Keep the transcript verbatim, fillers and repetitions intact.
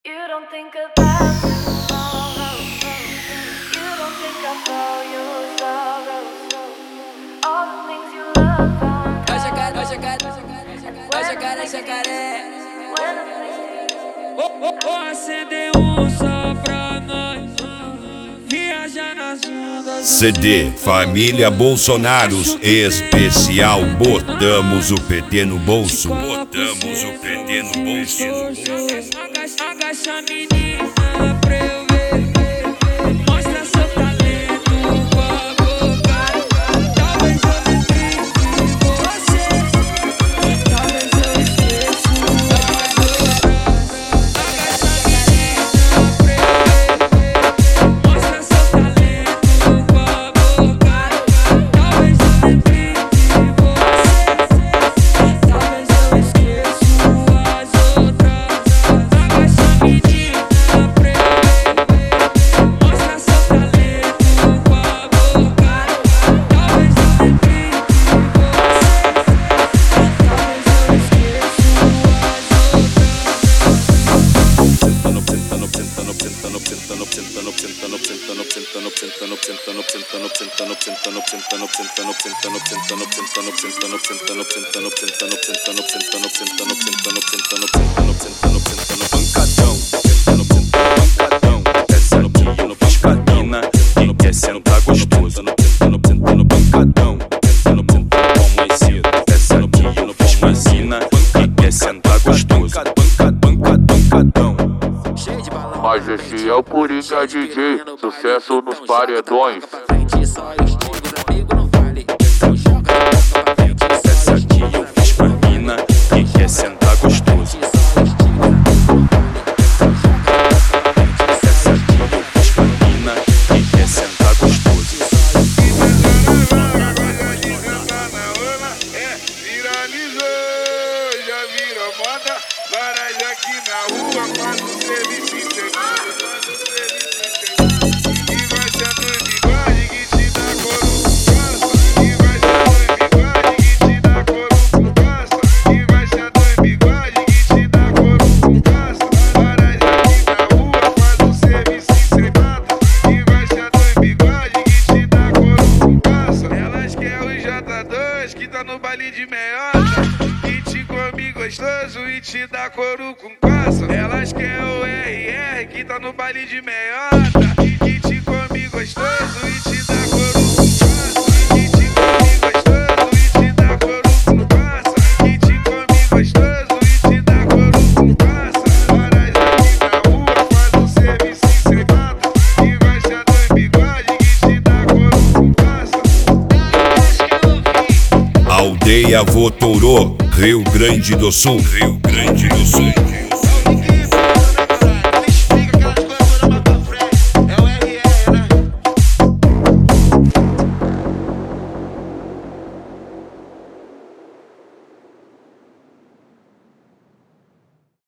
You don't think about tomorrow. You don't think about your sorrows. All the things you love on Ó jacaré, ó jacaré, ó jacaré, jacaré. Vou acender um só pra nós, viajar nas ondas. C D Família Bolsonaros especial. Botamos o P T no bolso. Botamos o P T no bolso. Agacha, agacha menina pra eu ver. Mostra seu talento com a boca. Talvez eu lembre de você. Talvez eu esqueça as outras. Agacha menina pra eu ver. Mostra seu talento com a boca. Talvez eu lembre de você. Talvez eu esqueça as outras. Agacha menina pra eu ver. Mostra seu talento com a boca. Talvez eu lembre de Descendo tá gostoso, no pancadão, descendo como mais cedo, descendo aqui no piscina, e descendo tá gostoso, pancadão. Mas esse é o Coringa D J, sucesso nos paredões. Desce aqui eu fiz pra mina, e descendo tá gostoso. Desce aqui eu fiz pra mina, e descendo tá gostoso. Viralizou, já virou moda. Varas aqui na rua, faz um serviço integrado, faz um serviço integrado. E vai ser do bigode que te dá couro com passa. E vai ser do bigode que te dá couro com passa. E vai ser do bigode que te dá couro com passa. Varas aqui na rua, faz um serviço integrado. E vai ser do bigode que te dá couro com passa. Elas querem o J dois que tá no baile de meiota. Que te come gostoso e te dá couro com caça. Elas querem o R R que tá no baile de meiota. Que te come gostoso e te dá couro com caça. Que te come gostoso e te dá couro com caça. Que te come gostoso e te dá couro com caça. Varas aqui na rua, faz um serviço secreto. E vai ser do bigode que te dá couro com caça. Aldeia Votorô, Rio Grande do Sul. Rio Grande do Sul.